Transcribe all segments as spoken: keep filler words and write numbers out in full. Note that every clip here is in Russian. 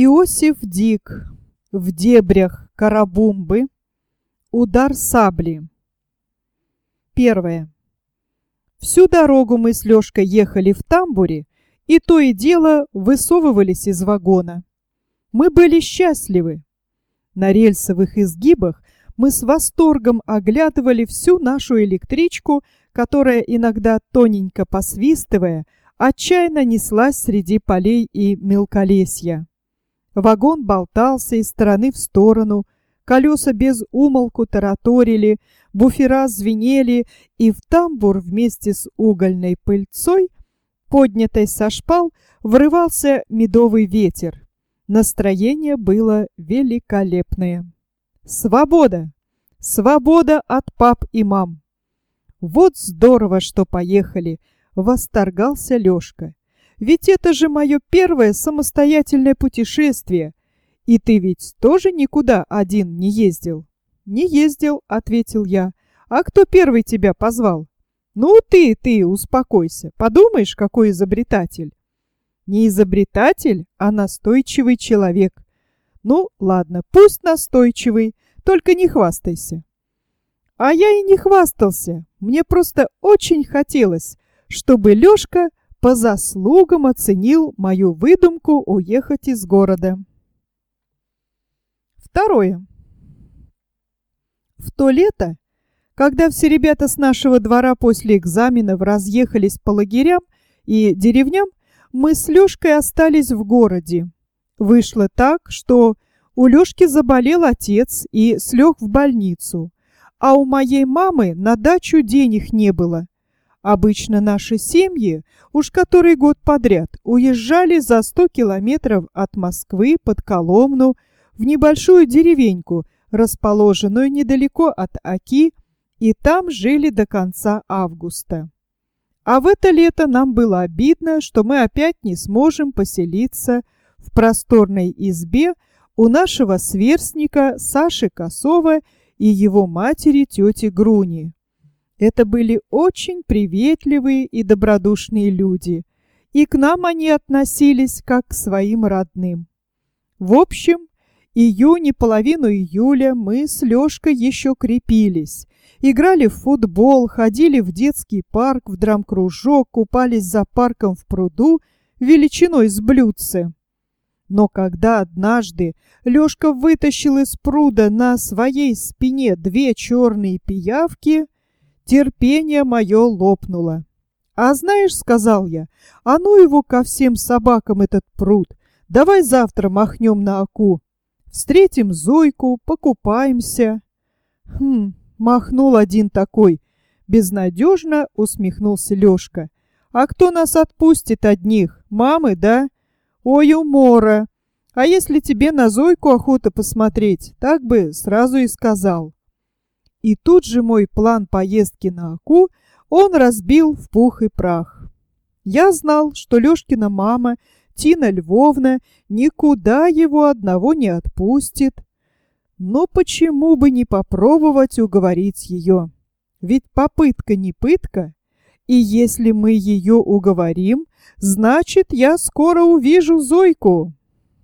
Иосиф Дик. В дебрях Карабумбы. Удар сабли. Первое. Всю дорогу мы с Лёшкой ехали в тамбуре, и то и дело высовывались из вагона. Мы были счастливы. На рельсовых изгибах мы с восторгом оглядывали всю нашу электричку, которая иногда, тоненько посвистывая, отчаянно неслась среди полей и мелколесья. Вагон болтался из стороны в сторону, колеса без умолку тараторили, буфера звенели, и в тамбур вместе с угольной пыльцой, поднятой со шпал, врывался медовый ветер. Настроение было великолепное. Свобода! Свобода от пап и мам! Вот здорово, что поехали! Восторгался Лёшка. Ведь это же мое первое самостоятельное путешествие. И ты ведь тоже никуда один не ездил? Не ездил, ответил я. А кто первый тебя позвал? Ну ты, ты, успокойся. Подумаешь, какой изобретатель. Не изобретатель, а настойчивый человек. Ну, ладно, пусть настойчивый, только не хвастайся. А я и не хвастался. Мне просто очень хотелось, чтобы Лёшка по заслугам оценил мою выдумку уехать из города. Второе. В то лето, когда все ребята с нашего двора после экзаменов разъехались по лагерям и деревням, мы с Лёшкой остались в городе. Вышло так, что у Лёшки заболел отец и слег в больницу, а у моей мамы на дачу денег не было. Обычно наши семьи, уж который год подряд, уезжали за сто километров от Москвы под Коломну в небольшую деревеньку, расположенную недалеко от Оки, и там жили до конца августа. А в это лето нам было обидно, что мы опять не сможем поселиться в просторной избе у нашего сверстника Саши Косова и его матери тети Груни. Это были очень приветливые и добродушные люди, и к нам они относились как к своим родным. В общем, июнь и половину июля мы с Лёшкой еще крепились, играли в футбол, ходили в детский парк, в драм-кружок, купались за парком в пруду величиной с блюдце. Но когда однажды Лёшка вытащил из пруда на своей спине две черные пиявки, терпение мое лопнуло. «А знаешь, — сказал я, — а ну его ко всем собакам этот пруд, давай завтра махнем на Оку, встретим Зойку, покупаемся». «Хм, — махнул один такой, — безнадежно усмехнулся Лёшка. «А кто нас отпустит одних? Мамы, да? Ой, умора! А если тебе на Зойку охота посмотреть, так бы сразу и сказал». И тут же мой план поездки на Оку он разбил в пух и прах. Я знал, что Лёшкина мама, Тина Львовна, никуда его одного не отпустит. Но почему бы не попробовать уговорить ее? Ведь попытка не пытка, и если мы ее уговорим, значит, я скоро увижу Зойку.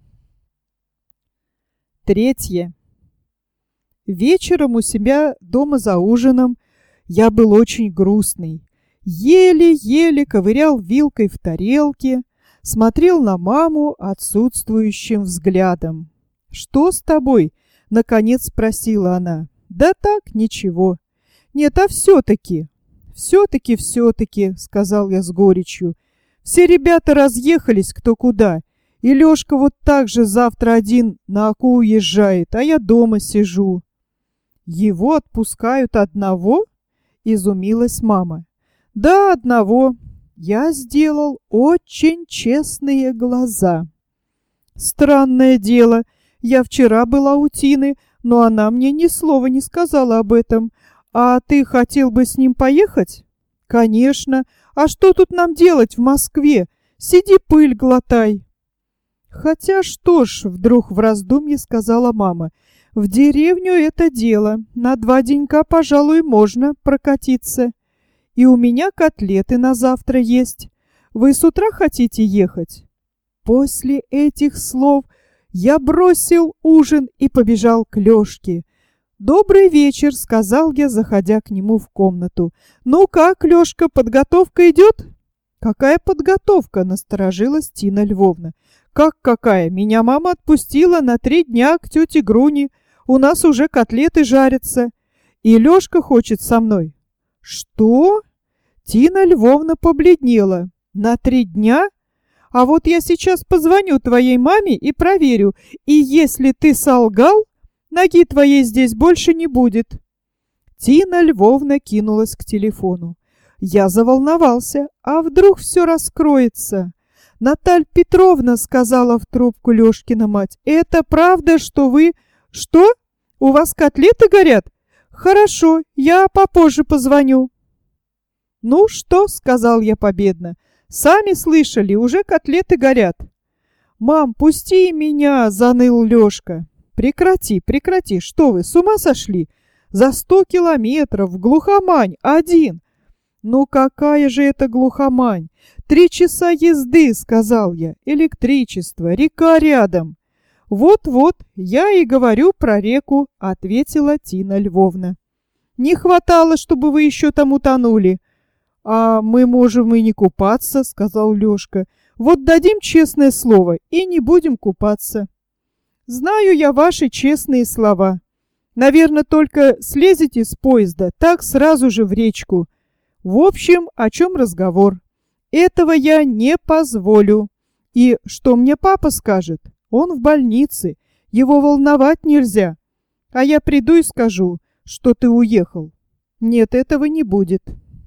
Третье. Вечером у себя дома за ужином я был очень грустный. Еле-еле ковырял вилкой в тарелке, смотрел на маму отсутствующим взглядом. «Что с тобой?» — наконец спросила она. «Да так, ничего». «Нет, а все-таки?» «Все-таки, все-таки», — сказал я с горечью. «Все ребята разъехались кто куда, и Лёшка вот так же завтра один на Оку уезжает, а я дома сижу». «Его отпускают одного?» — изумилась мама. «Да, одного. Я сделал очень честные глаза». «Странное дело. Я вчера была у Тины, но она мне ни слова не сказала об этом. А ты хотел бы с ним поехать?» «Конечно. А что тут нам делать в Москве? Сиди, пыль глотай». «Хотя что ж», — вдруг в раздумье сказала мама, — «в деревню это дело. На два денька, пожалуй, можно прокатиться. И у меня котлеты на завтра есть. Вы с утра хотите ехать?» После этих слов Я бросил ужин и побежал к Лёшке. «Добрый вечер», — сказал я, заходя к нему в комнату. «Ну как, Лёшка, подготовка идет?» «Какая подготовка?» — насторожилась Тина Львовна. «Как какая? Меня мама отпустила на три дня к тете Груне. У нас уже котлеты жарятся. И Лёшка хочет со мной». «Что?» Тина Львовна побледнела. «На три дня? А вот я сейчас позвоню твоей маме и проверю. И если ты солгал, ноги твоей здесь больше не будет». Тина Львовна кинулась к телефону. Я заволновался. А вдруг все раскроется? «Наталья Петровна», — сказала в трубку Лёшкина мать, — «это правда, что вы...» «Что? У вас котлеты горят? Хорошо, я попозже позвоню». «Ну что?» — сказал я победно. «Сами слышали, уже котлеты горят». «Мам, пусти меня!» — заныл Лёшка. «Прекрати, прекрати! Что вы, с ума сошли? За сто километров, в глухомань, один!» «Ну какая же это глухомань? Три часа езды!» — сказал я. «Электричество, река рядом». «Вот-вот, я и говорю про реку», — ответила Тина Львовна. «Не хватало, чтобы вы еще там утонули». «А мы можем и не купаться», — сказал Лёшка. «Вот дадим честное слово и не будем купаться». «Знаю я ваши честные слова. Наверное, только слезете с поезда, так сразу же в речку. В общем, о чем разговор? Этого я не позволю. И что мне папа скажет? Он в больнице, его волновать нельзя. А я приду и скажу, что ты уехал. Нет, этого не будет».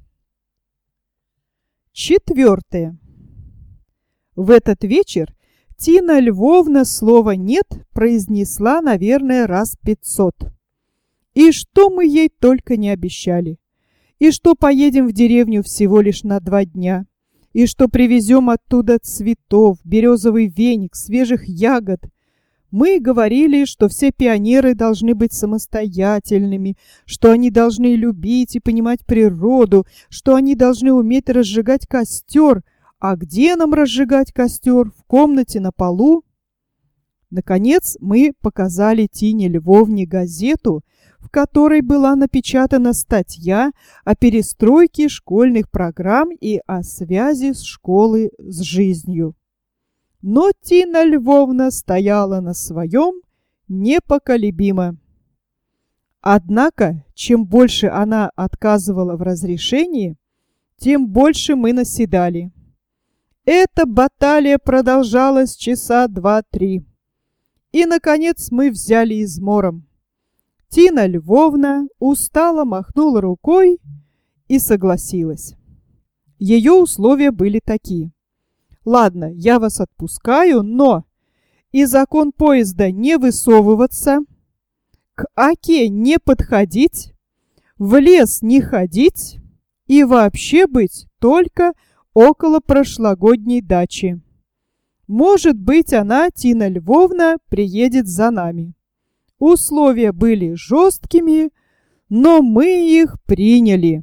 Четвертое. В этот вечер Тина Львовна слова «нет» произнесла, наверное, раз пятьсот. И что мы ей только не обещали. И что поедем в деревню всего лишь на два дня. И что привезем оттуда цветов, березовый веник, свежих ягод. Мы говорили, что все пионеры должны быть самостоятельными, что они должны любить и понимать природу, что они должны уметь разжигать костер. А где нам разжигать костер? В комнате на полу? Наконец мы показали Тине Львовне газету, в которой была напечатана статья о перестройке школьных программ и о связи школы с жизнью. Но Тина Львовна стояла на своем непоколебимо. Однако, чем больше она отказывала в разрешении, тем больше мы наседали. Эта баталия продолжалась часа два-три. И, наконец, мы взяли измором. Тина Львовна устало махнула рукой и согласилась. Ее условия были такие. «Ладно, я вас отпускаю, но из окон поезда не высовываться, к оке не подходить, в лес не ходить и вообще быть только около прошлогодней дачи. Может быть, она, Тина Львовна, приедет за нами». Условия были жесткими, но мы их приняли.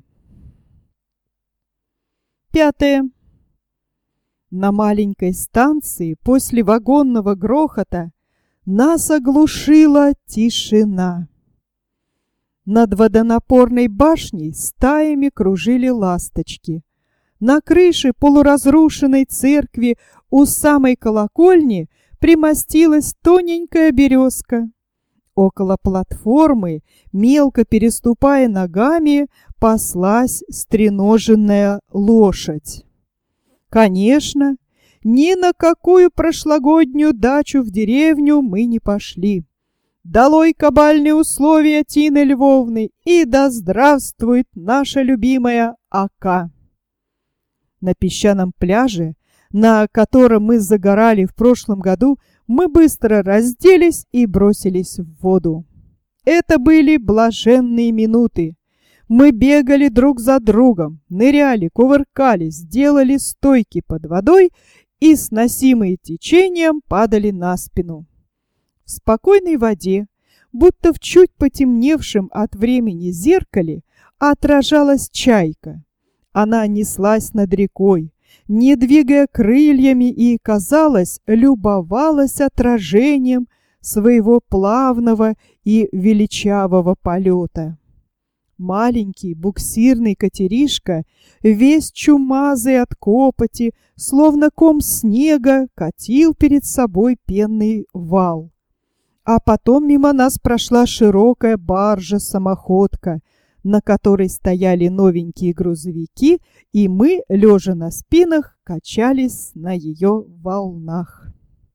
Пятое. На маленькой станции после вагонного грохота нас оглушила тишина. Над водонапорной башней стаями кружили ласточки. На крыше полуразрушенной церкви у самой колокольни примостилась тоненькая березка. Около платформы, мелко переступая ногами, паслась стреноженная лошадь. Конечно, ни на какую прошлогоднюю дачу в деревню мы не пошли. Долой кабальные условия Тины Львовны, и да здравствует наша любимая ока! На песчаном пляже, на котором мы загорали в прошлом году, мы быстро разделись и бросились в воду. Это были блаженные минуты. Мы бегали друг за другом, ныряли, кувыркались, делали стойки под водой и, сносимые течением, падали на спину. В спокойной воде, будто в чуть потемневшем от времени зеркале, отражалась чайка. Она неслась над рекой, не двигая крыльями, и, казалось, любовалась отражением своего плавного и величавого полета. Маленький буксирный катеришка, весь чумазый от копоти, словно ком снега, катил перед собой пенный вал. А потом мимо нас прошла широкая баржа-самоходка, на которой стояли новенькие грузовики, и мы, лежа на спинах, качались на ее волнах.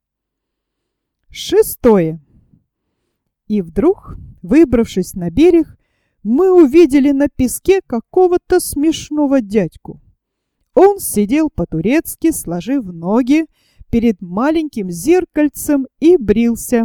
Шестое. И вдруг, выбравшись на берег, мы увидели на песке какого-то смешного дядьку. Он сидел по-турецки, сложив ноги перед маленьким зеркальцем и брился.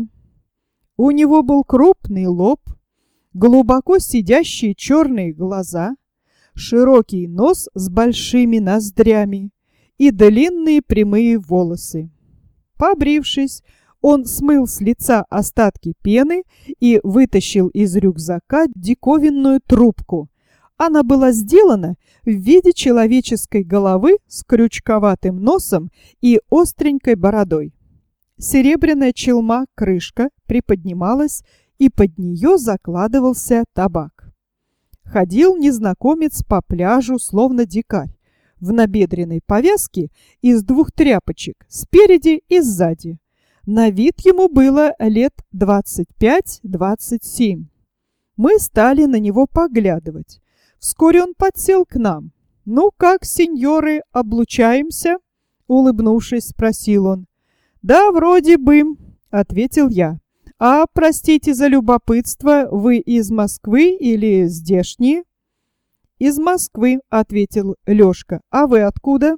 У него был крупный лоб, глубоко сидящие черные глаза, широкий нос с большими ноздрями и длинные прямые волосы. Побрившись, он смыл с лица остатки пены и вытащил из рюкзака диковинную трубку. Она была сделана в виде человеческой головы с крючковатым носом и остренькой бородой. Серебряная челма-крышка приподнималась, и под нее закладывался табак. Ходил незнакомец по пляжу, словно дикарь, в набедренной повязке из двух тряпочек, спереди и сзади. На вид ему было лет двадцать пять-двадцать семь. Мы стали на него поглядывать. Вскоре он подсел к нам. «Ну как, сеньоры, облучаемся?» — улыбнувшись, спросил он. «Да, вроде бы», — ответил я. «А, простите за любопытство, вы из Москвы или здешние?» «Из Москвы», — ответил Лёшка. «А вы откуда?»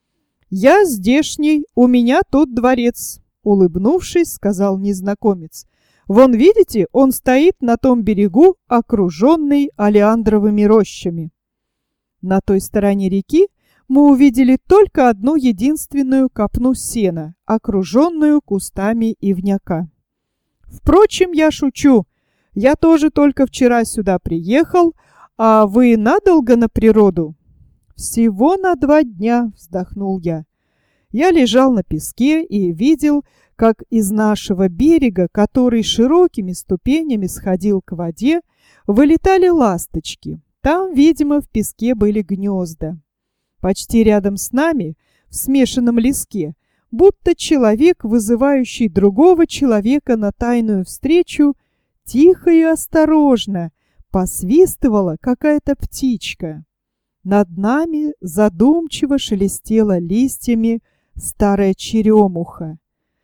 «Я здешний, у меня тут дворец», — улыбнувшись, сказал незнакомец. «Вон, видите, он стоит на том берегу, окруженный олеандровыми рощами». На той стороне реки мы увидели только одну единственную копну сена, окруженную кустами ивняка. «Впрочем, я шучу. Я тоже только вчера сюда приехал, а вы надолго на природу?» «Всего на два дня», — вздохнул я. Я лежал на песке и видел, как из нашего берега, который широкими ступенями сходил к воде, вылетали ласточки. Там, видимо, в песке были гнезда. Почти рядом с нами, в смешанном леске, будто человек, вызывающий другого человека на тайную встречу, тихо и осторожно посвистывала какая-то птичка. Над нами задумчиво шелестела листьями старая черемуха.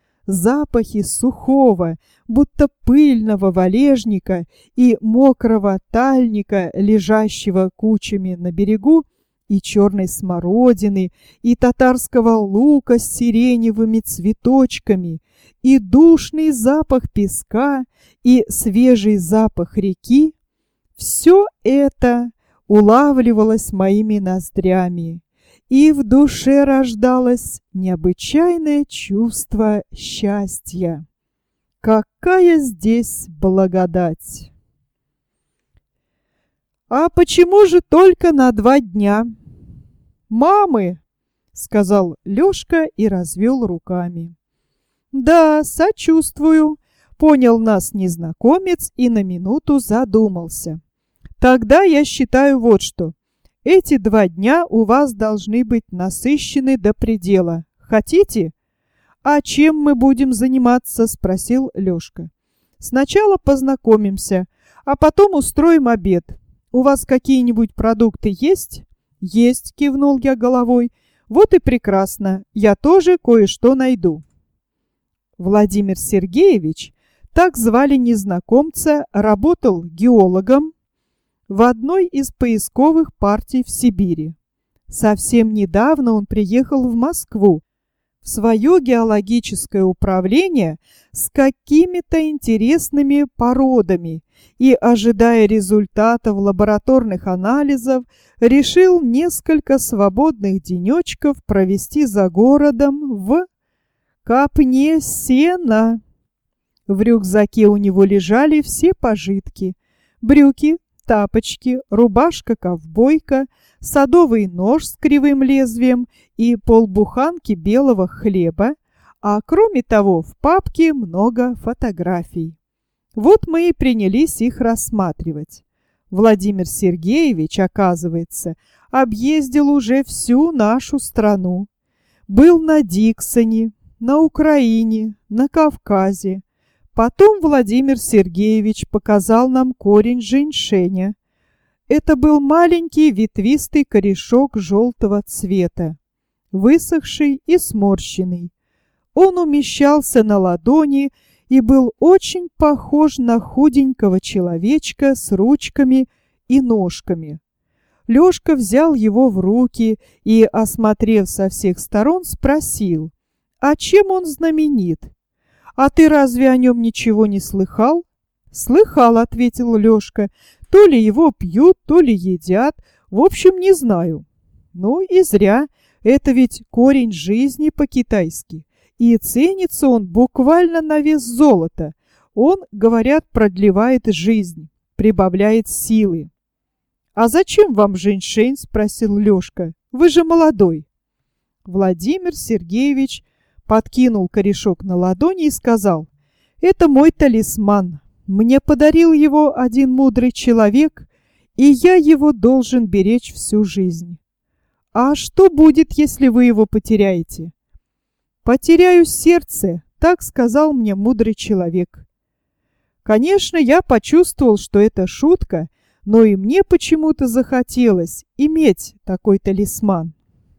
Запахи сухого, будто пыльного валежника и мокрого тальника, лежащего кучами на берегу, и черной смородины, и татарского лука с сиреневыми цветочками, и душный запах песка, и свежий запах реки — все это улавливалось моими ноздрями, и в душе рождалось необычайное чувство счастья. Какая здесь благодать! «А почему же только на два дня?» «Мамы!» — сказал Лёшка и развел руками. «Да, сочувствую», — понял нас незнакомец и на минуту задумался. «Тогда я считаю вот что. Эти два дня у вас должны быть насыщены до предела. Хотите?» «А чем мы будем заниматься?» — спросил Лёшка. «Сначала познакомимся, а потом устроим обед. У вас какие-нибудь продукты есть?» «Есть», — кивнул я головой. «Вот и прекрасно. Я тоже кое-что найду». Владимир Сергеевич, так звали незнакомца, работал геологом в одной из поисковых партий в Сибири. Совсем недавно он приехал в Москву, в свое геологическое управление с какими-то интересными породами и, ожидая результатов лабораторных анализов, решил несколько свободных денечков провести за городом в копне сена. В рюкзаке у него лежали все пожитки: брюки, тапочки, рубашка-ковбойка, садовый нож с кривым лезвием и полбуханки белого хлеба, а кроме того в папке много фотографий. Вот мы и принялись их рассматривать. Владимир Сергеевич, оказывается, объездил уже всю нашу страну. Был на Диксоне, на Украине, на Кавказе. Потом Владимир Сергеевич показал нам корень женьшеня. Это был маленький ветвистый корешок желтого цвета, высохший и сморщенный. Он умещался на ладони и был очень похож на худенького человечка с ручками и ножками. Лёшка взял его в руки и, осмотрев со всех сторон, спросил: «А чем он знаменит? А ты разве о нем ничего не слыхал?» «Слыхал», — ответил Лёшка. «То ли его пьют, то ли едят. В общем, не знаю». «Ну и зря. Это ведь корень жизни по-китайски. И ценится он буквально на вес золота. Он, говорят, продлевает жизнь, прибавляет силы». «А зачем вам женьшень?» — спросил Лёшка. «Вы же молодой». Владимир Сергеевич подкинул корешок на ладони и сказал: «Это мой талисман. Мне подарил его один мудрый человек, и я его должен беречь всю жизнь». «А что будет, если вы его потеряете?» «Потеряю сердце», — так сказал мне мудрый человек. Конечно, я почувствовал, что это шутка, но и мне почему-то захотелось иметь такой талисман.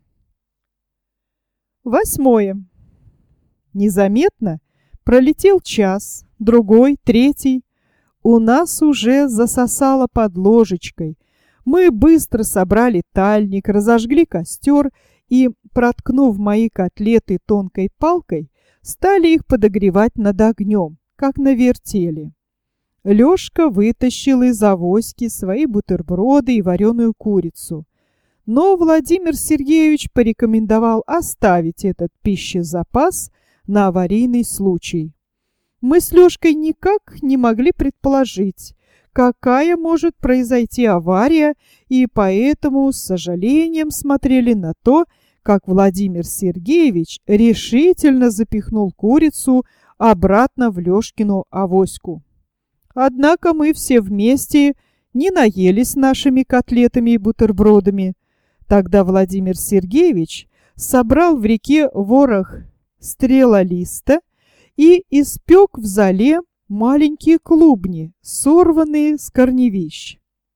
Восьмое. Незаметно пролетел час, другой, третий. У нас уже засосало под ложечкой. Мы быстро собрали тальник, разожгли костер и, проткнув мои котлеты тонкой палкой, стали их подогревать над огнем, как на вертеле. Лёшка вытащил из авоськи свои бутерброды и вареную курицу. Но Владимир Сергеевич порекомендовал оставить этот пищезапас на аварийный случай. Мы с Лёшкой никак не могли предположить, какая может произойти авария, и поэтому с сожалением смотрели на то, как Владимир Сергеевич решительно запихнул курицу обратно в Лёшкину авоську. Однако мы все вместе не наелись нашими котлетами и бутербродами. Тогда Владимир Сергеевич собрал в реке ворох стрелолиста и испек в золе маленькие клубни, сорванные с корневищ.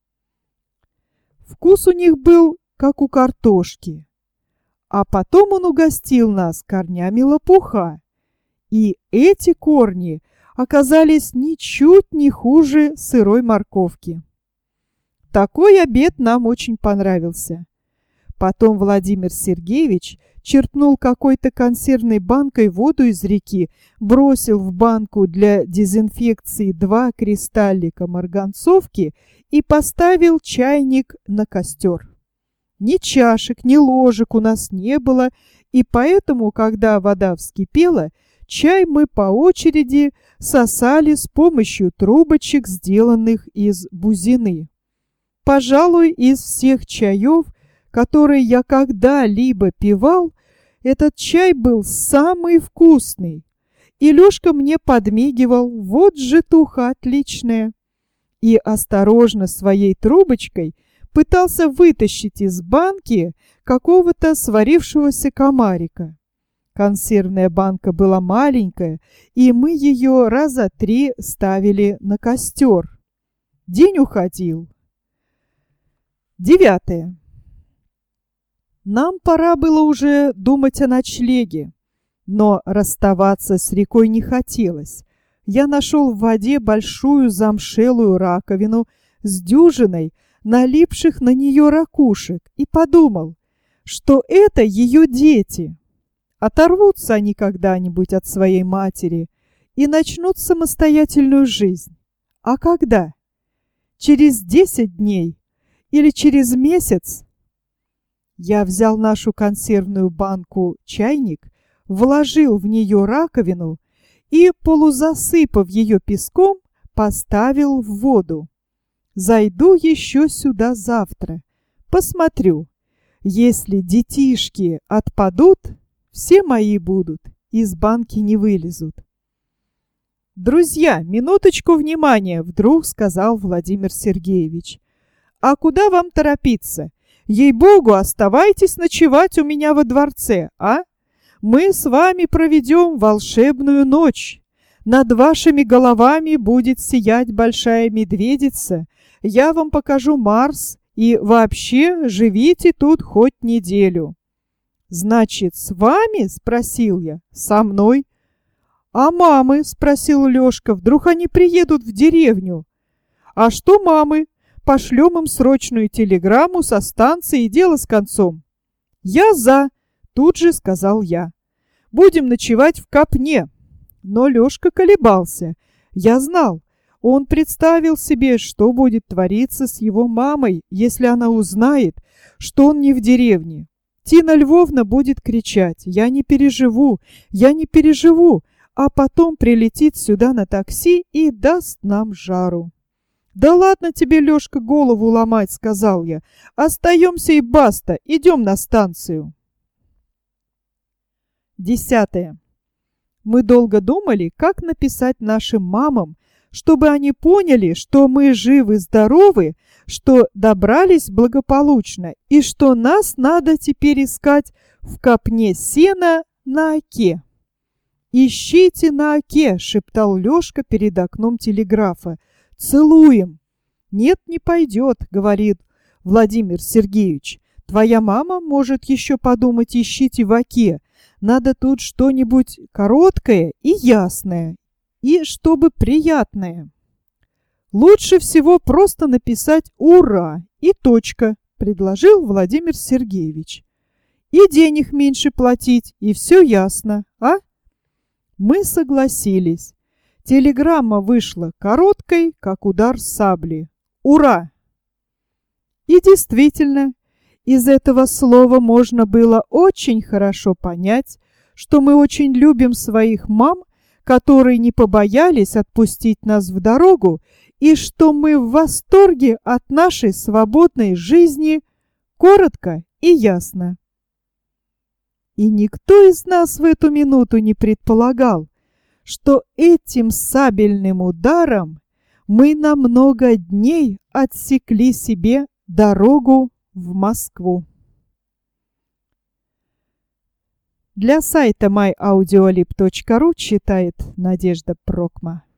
Вкус у них был, как у картошки. А потом он угостил нас корнями лопуха. И эти корни оказались ничуть не хуже сырой морковки. Такой обед нам очень понравился. Потом Владимир Сергеевич черпнул какой-то консервной банкой воду из реки, бросил в банку для дезинфекции два кристаллика марганцовки и поставил чайник на костер. Ни чашек, ни ложек у нас не было, и поэтому, когда вода вскипела, чай мы по очереди сосали с помощью трубочек, сделанных из бузины. Пожалуй, из всех чаев, которые я когда-либо пивал, этот чай был самый вкусный. И Лёшка мне подмигивал: вот житуха отличная. И осторожно своей трубочкой пытался вытащить из банки какого-то сварившегося комарика. Консервная банка была маленькая, и мы ее раза три ставили на костер. День уходил. Девятое. Нам пора было уже думать о ночлеге, но расставаться с рекой не хотелось. Я нашел в воде большую замшелую раковину с дюжиной налипших на нее ракушек и подумал, что это ее дети. Оторвутся они когда-нибудь от своей матери и начнут самостоятельную жизнь. А когда? Через десять дней или через месяц? Я взял нашу консервную банку-чайник, вложил в нее раковину и, полузасыпав ее песком, поставил в воду. Зайду еще сюда завтра. Посмотрю. Если детишки отпадут, все мои будут, из банки не вылезут. «Друзья, минуточку внимания!» — вдруг сказал Владимир Сергеевич. «А куда вам торопиться? Ей-богу, оставайтесь ночевать у меня во дворце, а? Мы с вами проведем волшебную ночь. Над вашими головами будет сиять большая медведица. Я вам покажу Марс, и вообще живите тут хоть неделю». «Значит, с вами?» — спросил я. «Со мной». «А мамы?» — спросил Лёшка. «Вдруг они приедут в деревню?» «А что мамы? Пошлем им срочную телеграмму со станции, и дело с концом». «Я за!» — тут же сказал я. «Будем ночевать в Копне». Но Лёшка колебался. Я знал. Он представил себе, что будет твориться с его мамой, если она узнает, что он не в деревне. Тина Львовна будет кричать: «Я не переживу! Я не переживу!» А потом прилетит сюда на такси и даст нам жару. «Да ладно тебе, Лёшка, голову ломать», — сказал я. «Остаемся и баста, идем на станцию». Десятое. Мы долго думали, как написать нашим мамам, чтобы они поняли, что мы живы-здоровы, что добрались благополучно и что нас надо теперь искать в копне сена на оке. «Ищите на оке», — шептал Лёшка перед окном телеграфа. «Целуем». «Нет, не пойдет», — говорит Владимир Сергеевич. «Твоя мама может еще подумать, ищите в оке. Надо тут что-нибудь короткое и ясное, и чтобы приятное». «Лучше всего просто написать «Ура!» и точка», — предложил Владимир Сергеевич. «И денег меньше платить, и все ясно, а?» Мы согласились. Телеграмма вышла короткой, как удар сабли. «Ура!» И действительно, из этого слова можно было очень хорошо понять, что мы очень любим своих мам, которые не побоялись отпустить нас в дорогу, и что мы в восторге от нашей свободной жизни, коротко и ясно. И никто из нас в эту минуту не предполагал, что этим сабельным ударом мы на много дней отсекли себе дорогу в Москву. Для сайта май аудиолиб точка ру читает Надежда Прокма.